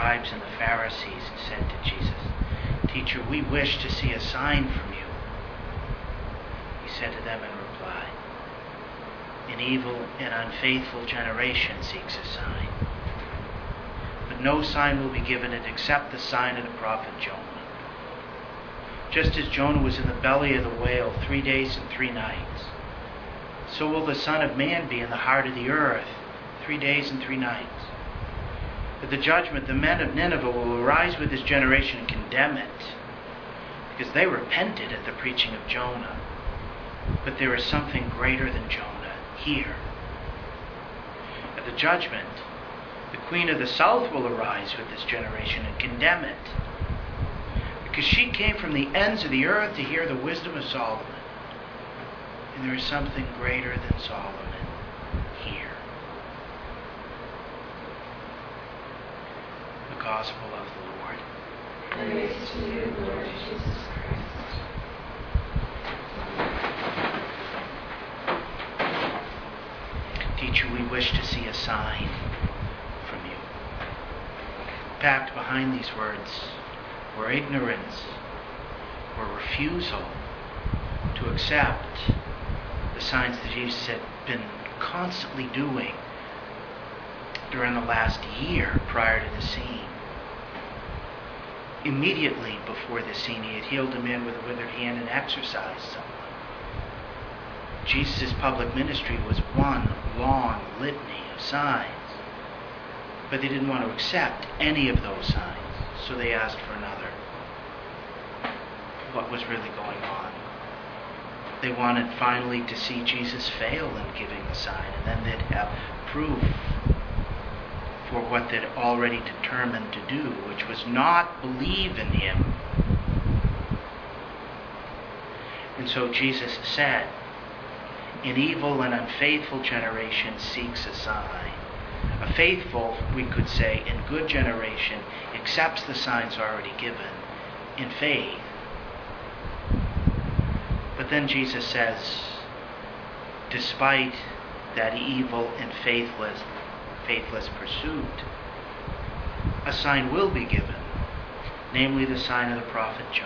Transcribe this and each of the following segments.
scribes and the Pharisees said to Jesus, "Teacher, we wish to see a sign from you." He said to them in reply, "An evil and unfaithful generation seeks a sign, but no sign will be given it except the sign of the prophet Jonah. Just as Jonah was in the belly of the whale 3 days and 3 nights, so will the Son of Man be in the heart of the earth 3 days and 3 nights. At the judgment, the men of Nineveh will arise with this generation and condemn it, because they repented at the preaching of Jonah. But there is something greater than Jonah here. At the judgment, the queen of the south will arise with this generation and condemn it, because she came from the ends of the earth to hear the wisdom of Solomon. And there is something greater than Solomon here." The Gospel of the Lord. Praise to you, Lord Jesus Christ. Teacher, we wish to see a sign from you. Packed behind these words were ignorance or refusal to accept the signs that Jesus had been constantly doing during the last year prior to the scene. Immediately before the scene, he had healed a man with a withered hand and exorcised someone. Jesus' public ministry was one long litany of signs, but they didn't want to accept any of those signs, so they asked for another. What was really going on? They wanted finally to see Jesus fail in giving the sign, and then they'd have proof for what they'd already determined to do, which was not believe in him. And so Jesus said, "An evil and unfaithful generation seeks a sign." A faithful, we could say, and good generation accepts the signs already given in faith. But then Jesus says, despite that evil and faithless pursuit, a sign will be given, namely the sign of the prophet Jonah.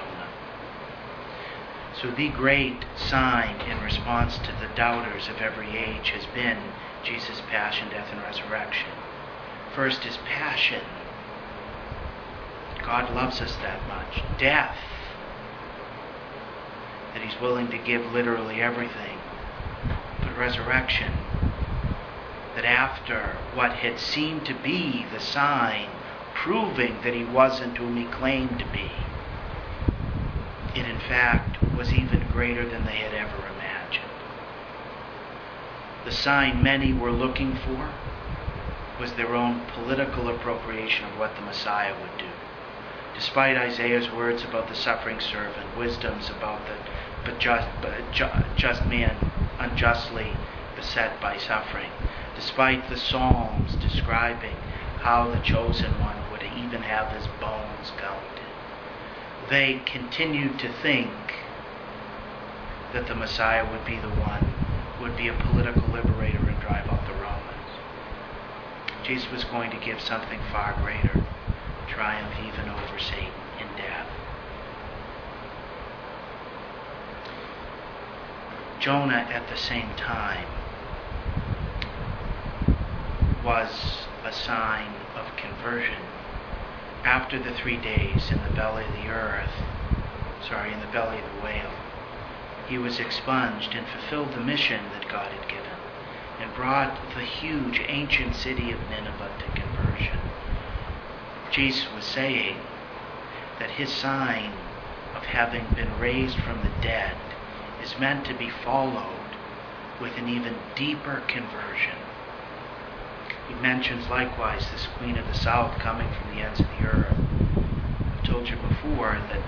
So the great sign in response to the doubters of every age has been Jesus' passion, death, and resurrection. First is passion. God loves us that much. Death, that he's willing to give literally everything. But resurrection, that after what had seemed to be the sign proving that he wasn't whom he claimed to be, it in fact was even greater than they had ever imagined. The sign many were looking for was their own political appropriation of what the Messiah would do. Despite Isaiah's words about the suffering servant, wisdoms about the just man unjustly beset by suffering, despite the Psalms describing how the chosen one would even have his bones counted, they continued to think that the Messiah would be the one, would be a political liberator and drive out the Romans. Jesus was going to give something far greater, triumph even over Satan in death. Jonah, at the same time, was a sign of conversion. After the 3 days in the belly of the whale, he was expunged and fulfilled the mission that God had given and brought the huge ancient city of Nineveh to conversion. Jesus was saying that his sign of having been raised from the dead is meant to be followed with an even deeper conversion. He mentions likewise this queen of the south coming from the ends of the earth. I've told you before that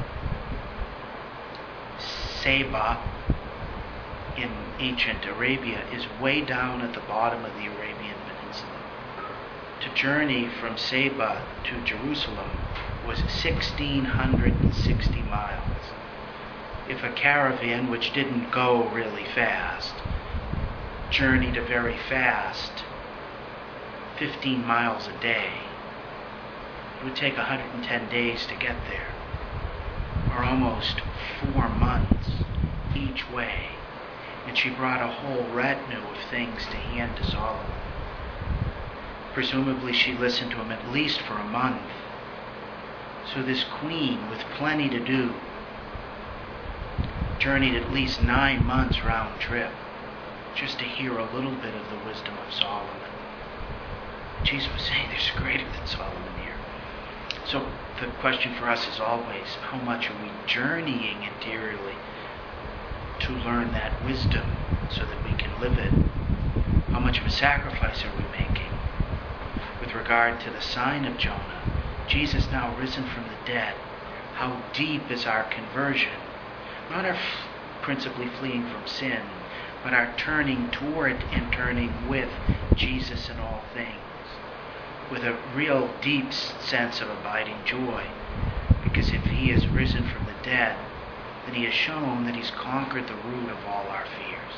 Saba in ancient Arabia is way down at the bottom of the Arabian Peninsula. To journey from Saba to Jerusalem was 1,660 miles. If a caravan, which didn't go really fast, journeyed a very fast 15 miles a day, It would take 110 days to get there, or almost 4 months each way. And she brought a whole retinue of things to hand to Solomon. Presumably she listened to him at least for a month. So this queen, with plenty to do, journeyed at least 9 months round trip just to hear a little bit of the wisdom of Solomon. Jesus was saying there's greater than Solomon here. So the question for us is always, how much are we journeying interiorly to learn that wisdom so that we can live it? How much of a sacrifice are we making? With regard to the sign of Jonah, Jesus now risen from the dead, how deep is our conversion? Not our principally fleeing from sin, but our turning toward and turning with Jesus in all things, with a real deep sense of abiding joy. Because if he is risen from the dead, then he has shown that he's conquered the root of all our fears.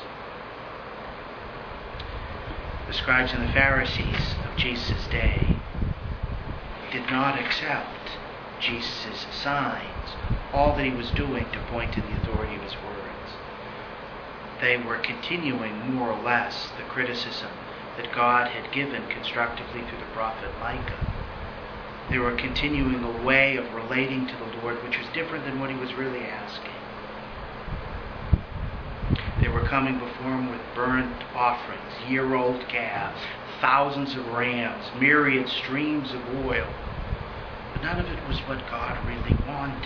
The scribes and the Pharisees of Jesus' day did not accept Jesus' signs, all that he was doing to point to the authority of his words. They were continuing more or less the criticism that God had given constructively through the prophet Micah. They were continuing a way of relating to the Lord which was different than what he was really asking. They were coming before him with burnt offerings, year-old calves, thousands of rams, myriad streams of oil. But none of it was what God really wanted.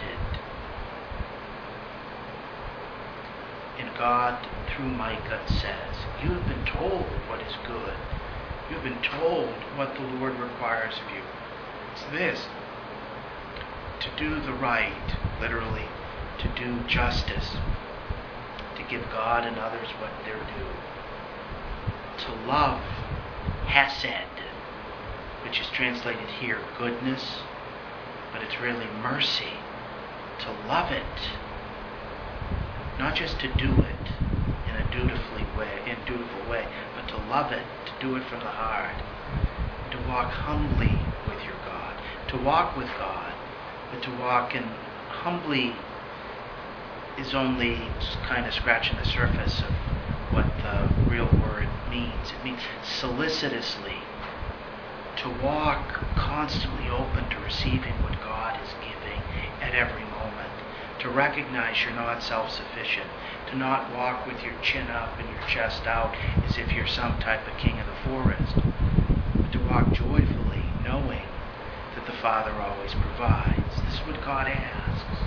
And God, through Micah, says, you have been told what is good. You have been told what the Lord requires of you. It's this: to do the right, literally, to do justice, to give God and others what they're due, to love hesed, which is translated here goodness, but it's really mercy, to love it, not just to do it in a dutiful way, but to love it, to do it from the heart, to walk humbly with your God, to walk with God, but to walk in humbly is only kind of scratching the surface of what the real word means. It means solicitously, to walk constantly open to receiving what God is giving at every moment, to recognize you're not self-sufficient, to not walk with your chin up and your chest out as if you're some type of king of the forest, but to walk joyfully knowing that the Father always provides. This is what God asks.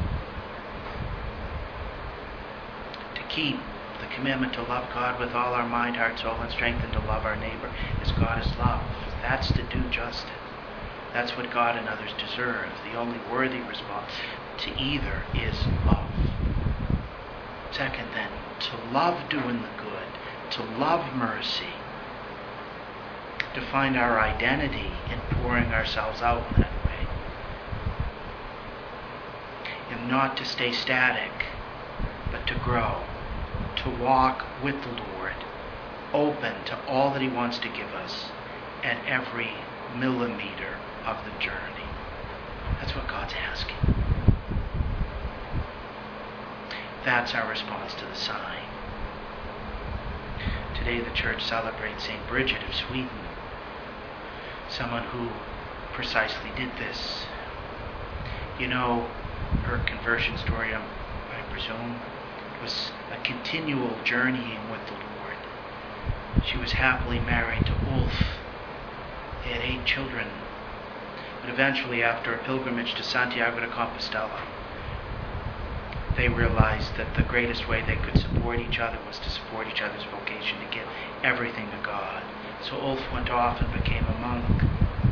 To keep the commandment to love God with all our mind, heart, soul, and strength, and to love our neighbor as God is loved. That's to do justice. That's what God and others deserve. The only worthy response to either is love. Second, then, to love doing the good, to love mercy, to find our identity in pouring ourselves out in that way, and not to stay static, but to grow, to walk with the Lord, open to all that he wants to give us at every millimeter of the journey. That's what God's asking. That's our response to the sign. Today the church celebrates St. Bridget of Sweden, someone who precisely did this. You know, her conversion story, I presume, was a continual journeying with the Lord. She was happily married to Ulf. They had 8 children. But eventually, after a pilgrimage to Santiago de Compostela, they realized that the greatest way they could support each other was to support each other's vocation, to give everything to God. So Ulf went off and became a monk.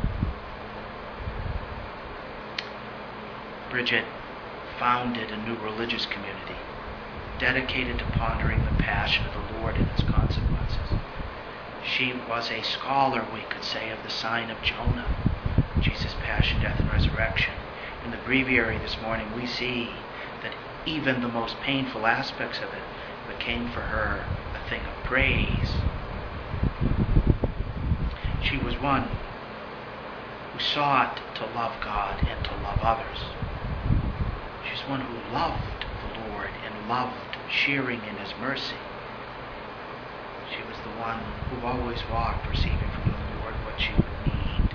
Bridget founded a new religious community dedicated to pondering the passion of the Lord and its consequences. She was a scholar, we could say, of the sign of Jonah, Jesus' passion, death, and resurrection. In the breviary this morning, we see that even the most painful aspects of it became for her a thing of praise. She was one who sought to love God and to love others. She's one who loved the Lord and loved sharing in His mercy. She was the one who always walked receiving from the Lord what she would need.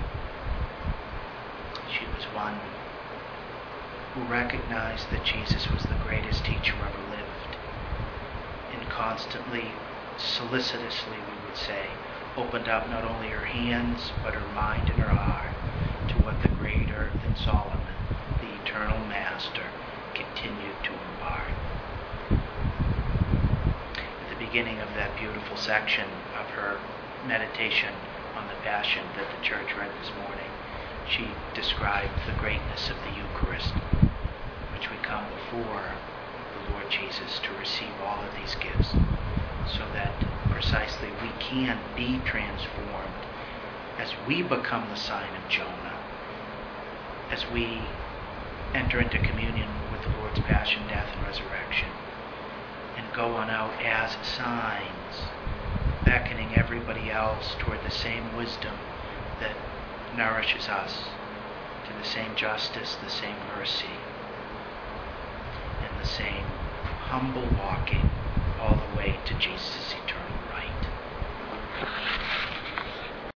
She was one who recognized that Jesus was the greatest teacher ever lived, and constantly, solicitously, we would say, opened up not only her hands, but her mind and her heart to what the greater than Solomon, the eternal Master, continued to impart. At the beginning of that beautiful section of her meditation on the Passion that the church read this morning, she described the greatness of the Eucharist, which we come before the Lord Jesus to receive all of these gifts, so that precisely we can be transformed as we become the sign of Jonah, as we enter into communion with the Lord's passion, death, and resurrection, and go on out as signs, beckoning everybody else toward the same wisdom that nourishes us, to the same justice, the same mercy, and the same humble walking all the way to Jesus' eternal right.